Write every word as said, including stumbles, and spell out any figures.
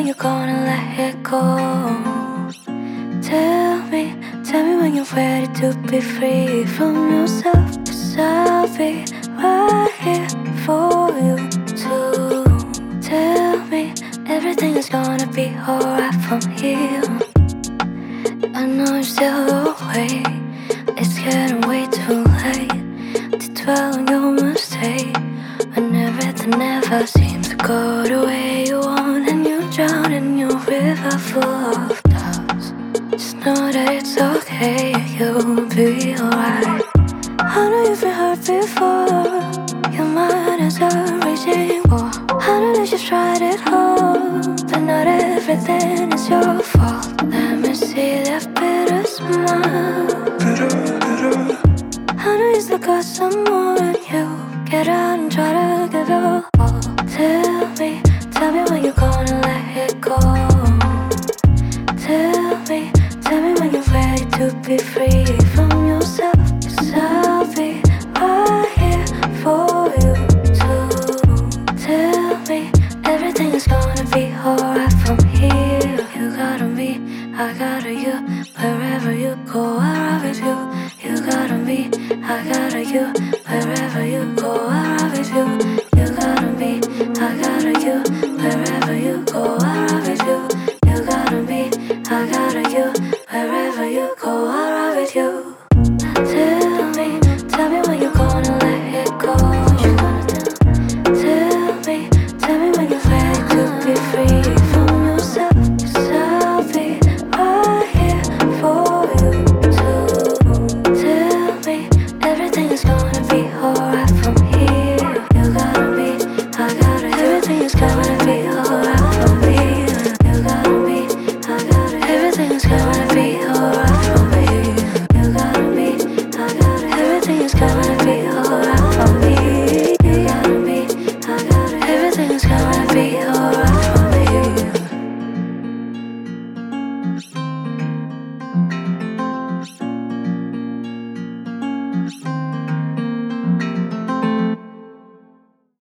when you're gonna let it go. Tell me, tell me when you're ready to be free from yourself. 'Cause I'll be right here for you too. Tell me everything is gonna be alright from here. I know you're still awake. It's getting way too late to dwell on your mistake when everything never seems to go the way you want, and you drown in your river full of doubts. Just know that it's okay, you'll be alright. I know you've been hurt before. Your mind is a raging war. I know that you've tried it all, but not everything is your fault. Let me see that bitter smile. Bitter, bitter. I know you still got someone. You get out and try to give your all. Tell me, tell me when you're gonna let it go. Tell me, tell me when you're ready to be free from yourself. 'Cause I'll be right here for you too. Tell me everything is gonna be alright from here. You gotta me, I gotta you. Wherever you go, I'll ride with you. You gotta me, I gotta you. Wherever you go, I'll ride with you. You gotta me, I gotta you. Wherever you go, I'll ride with you. You gotta me, I gotta you. Wherever you go.